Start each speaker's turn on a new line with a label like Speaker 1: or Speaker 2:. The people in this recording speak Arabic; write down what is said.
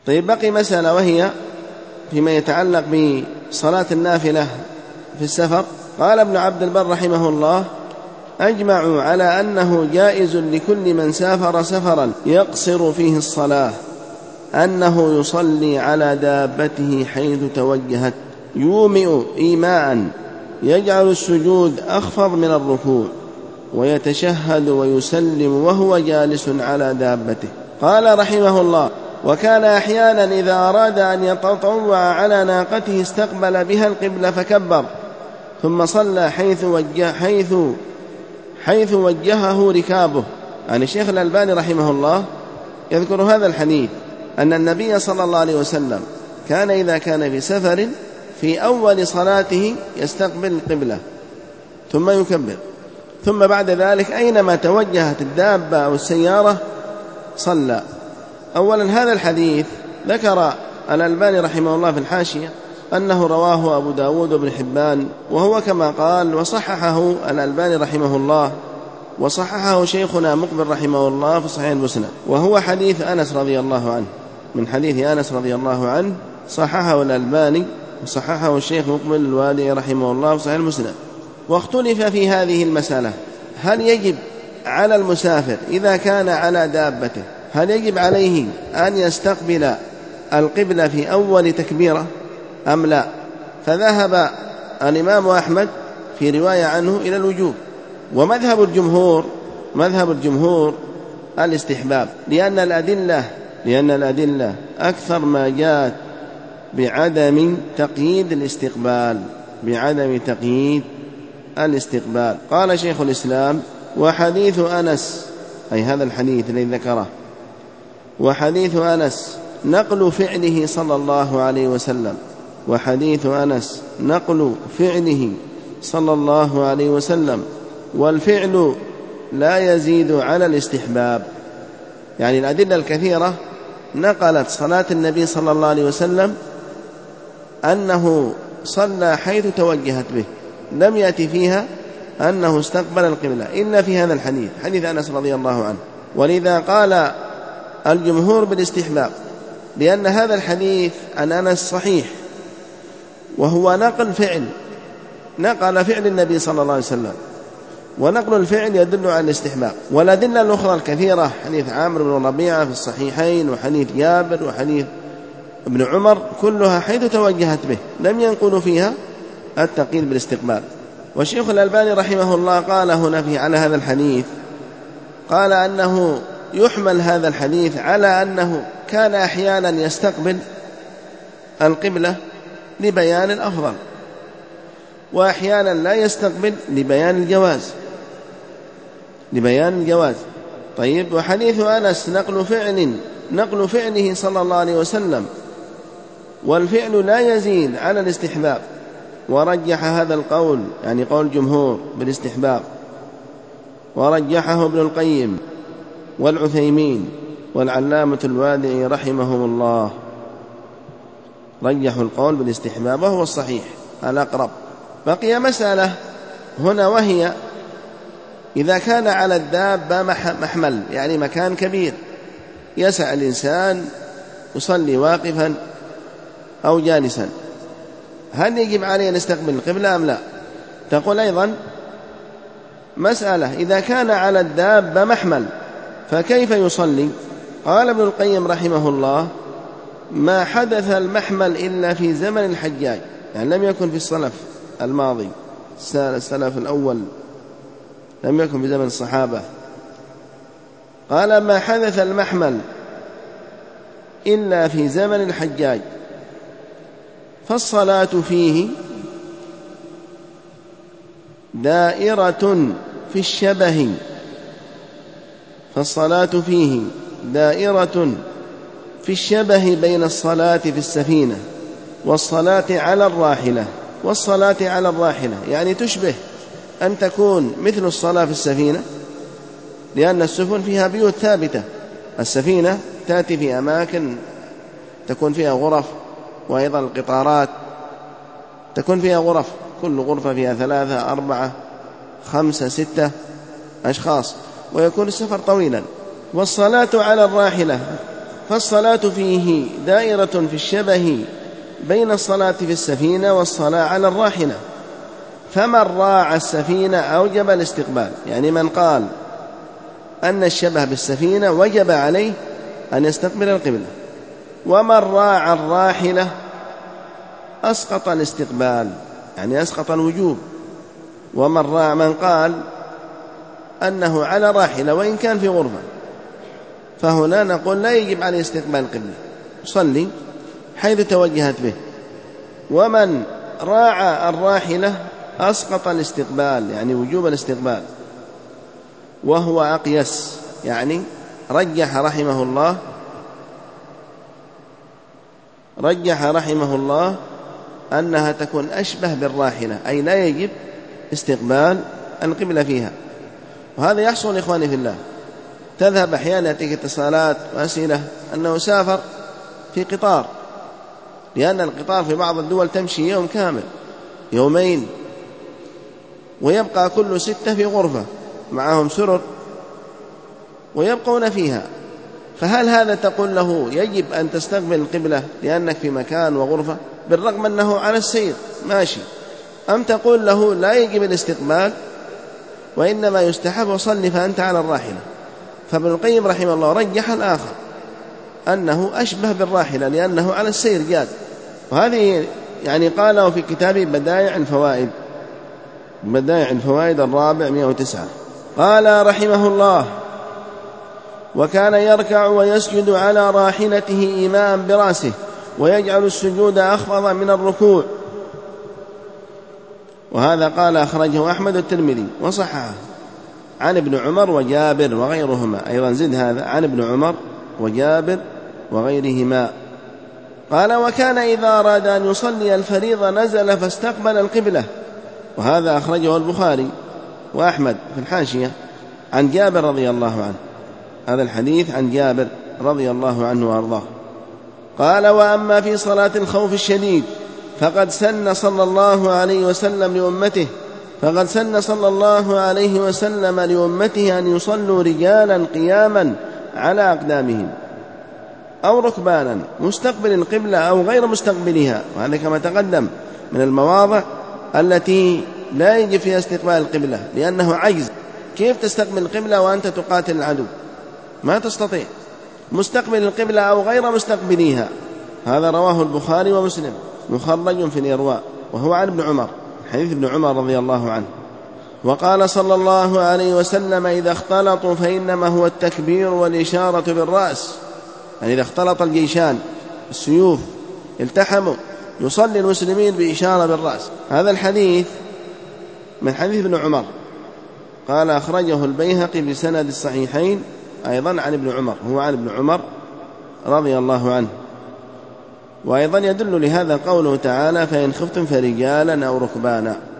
Speaker 1: طيب، بقي مسألة وهي فيما يتعلق بصلاة النافلة في السفر. قال ابن عبد البر رحمه الله: أجمعوا على أنه جائز لكل من سافر سفرا يقصر فيه الصلاة أنه يصلي على دابته حيث توجهت، يومئ إيماء، يجعل السجود أخفض من الركوع، ويتشهد ويسلم وهو جالس على دابته. قال رحمه الله: وكان أحيانا إذا أراد أن يتطوع على ناقته استقبل بها القبلة فكبر، ثم صلى حيث وجهه ركابه. يعني الشيخ الألباني رحمه الله يذكر هذا الحديث أن النبي صلى الله عليه وسلم كان إذا كان في سفر في أول صلاته يستقبل القبلة ثم يكبر، ثم بعد ذلك أينما توجهت الدابة أو السيارة صلى. أولا، هذا الحديث ذكر الألباني رحمه الله في الحاشية أنه رواه أبو داود وابن حبان، وهو كما قال، وصححه الألباني رحمه الله، وصححه شيخنا مقبل رحمه الله في صحيح المسند، وهو حديث أنس رضي الله عنه، من حديث أنس رضي الله عنه، صححه الألباني وصححه الشيخ مقبل الوادي رحمه الله في صحيح المسند. واختلف في هذه المسألة: هل يجب على المسافر إذا كان على دابته، هل يجب عليه أن يستقبل القبلة في أول تكبيرة أم لا؟ فذهب الإمام أحمد في رواية عنه إلى الوجوب، ومذهب الجمهور الاستحباب، لأن الأدلة أكثر ما جاءت بعدم تقييد الاستقبال. قال شيخ الإسلام: وحديث أنس، أي هذا الحديث الذي ذكره، وحديث أنس نقل فعله صلى الله عليه وسلم، وحديث أنس نقل فعله صلى الله عليه وسلم، والفعل لا يزيد على الاستحباب. يعني الأدلة الكثيرة نقلت صلاة النبي صلى الله عليه وسلم أنه صلى حيث توجهت به، لم يأتي فيها أنه استقبل القبلة إلا في هذا الحديث، حديث أنس رضي الله عنه. ولذا قال الجمهور بالاستحباب، لأن هذا الحديث عن أنس صحيح، وهو نقل فعل النبي صلى الله عليه وسلم، ونقل الفعل يدل على الاستحباب. والأدلة الأخرى الكثيرة، حديث عامر بن ربيعة في الصحيحين، وحديث جابر، وحديث ابن عمر، كلها حيث توجهت به، لم ينقلوا فيها التقييد بالاستقبال. والشيخ الألباني رحمه الله قال هنا على هذا الحديث، قال أنه يحمل هذا الحديث على أنه كان أحيانا يستقبل القبلة لبيان الأفضل، وأحيانا لا يستقبل لبيان الجواز. طيب، وحديث أنس نقل فعله صلى الله عليه وسلم، والفعل لا يزيد على الاستحباب، ورجح هذا القول، يعني قول الجمهور بالاستحباب، ورجحه ابن القيم والعثيمين والعلامة الوادعي رحمهم الله، رجحوا القول بالاستحباب وهو الصحيح الأقرب. بقي مسألة هنا، وهي إذا كان على الدابة محمل، يعني مكان كبير يسع الإنسان يصلي واقفا أو جالسا، هل يجب عليه أن يستقبل القبلة أم لا؟ تقول أيضا مسألة: إذا كان على الدابة محمل فكيف يصلي؟ قال ابن القيم رحمه الله: ما حدث المحمل إلا في زمن الحجاج، يعني لم يكن في السلف الماضي، السلف الأول، لم يكن في زمن الصحابة. قال: ما حدث المحمل إلا في زمن الحجاج، فالصلاة فيه دائرة في الشبه بين الصلاة في السفينة والصلاة على الراحلة، يعني تشبه أن تكون مثل الصلاة في السفينة، لأن السفن فيها بيوت ثابتة، السفينة تأتي في أماكن تكون فيها غرف، وأيضا القطارات تكون فيها غرف، كل غرفة فيها 3 4 5 6 أشخاص، ويكون السفر طويلا. والصلاة على الراحلة فالصلاة فيه دائرة في الشبه بين الصلاة في السفينة والصلاة على الراحلة، فمن راعى السفينة أوجب الاستقبال، يعني من قال أن الشبه بالسفينة وجب عليه أن يستقبل القبلة، ومن راعى الراحلة أسقط الاستقبال، يعني أسقط الوجوب. من قال أنه على راحلة وإن كان في غرفة، فهنا نقول لا يجب عليه استقبال القبلة، يصلي حيث توجهت به. ومن راعى الراحلة أسقط الاستقبال، يعني وجوب الاستقبال، وهو أقيس، يعني رجح رحمه الله أنها تكون أشبه بالراحلة، أي لا يجب استقبال القبلة فيها. وهذا يحصل إخواني في الله، تذهب أحيانا يأتيك اتصالات وأسئلة أنه سافر في قطار، لأن القطار في بعض الدول تمشي يوم كامل، يومين، ويبقى كل 6 في غرفة معهم سرر ويبقون فيها. فهل هذا تقول له يجب أن تستقبل القبلة لأنك في مكان وغرفة بالرغم أنه على السير ماشي، أم تقول له لا يجب الاستقبال وإنما يستحب وصلي فأنت على الراحلة؟ فابن القيم رحمه الله رجح الآخر، أنه أشبه بالراحلة لأنه على السير جاد. وهذه يعني قاله في كتابه بدائع الفوائد الرابع 109. قال رحمه الله: وكان يركع ويسجد على راحلته إيماء برأسه، ويجعل السجود أخفض من الركوع. وهذا قال أخرجه أحمد الترمذي وصححه عن ابن عمر وجابر وغيرهما، أيضا زد هذا عن ابن عمر وجابر وغيرهما. قال: وكان إذا أراد أن يصلي الفريضة نزل فاستقبل القبلة. وهذا أخرجه البخاري وأحمد في الحاشية عن جابر رضي الله عنه، هذا الحديث عن جابر رضي الله عنه وأرضاه. قال: وأما في صلاة الخوف الشديد فقد سن صلى الله عليه وسلم لأمته أن يصلوا رجالا قياما على أقدامهم أو ركبانا مستقبل القبلة أو غير مستقبلها، وهذا كما تقدم من المواضع التي لا يجب فيها استقبال القبلة لأنه عجز. كيف تستقبل القبلة وأنت تقاتل العدو؟ ما تستطيع. مستقبل القبلة أو غير مستقبليها، هذا رواه البخاري ومسلم مخرج في الإرواء، وهو عن ابن عمر، حديث ابن عمر رضي الله عنه. وقال صلى الله عليه وسلم: إذا اختلطوا فإنما هو التكبير والإشارة بالرأس، يعني إذا اختلط الجيشان السيوف التحموا يصلي المسلمين بإشارة بالرأس. هذا الحديث من حديث ابن عمر، قال أخرجه البيهقي بسند الصحيحين أيضا عن ابن عمر، هو عن ابن عمر رضي الله عنه. وأيضا يدل لهذا قوله تعالى: فإن خفتم فرجالا أو ركبانا.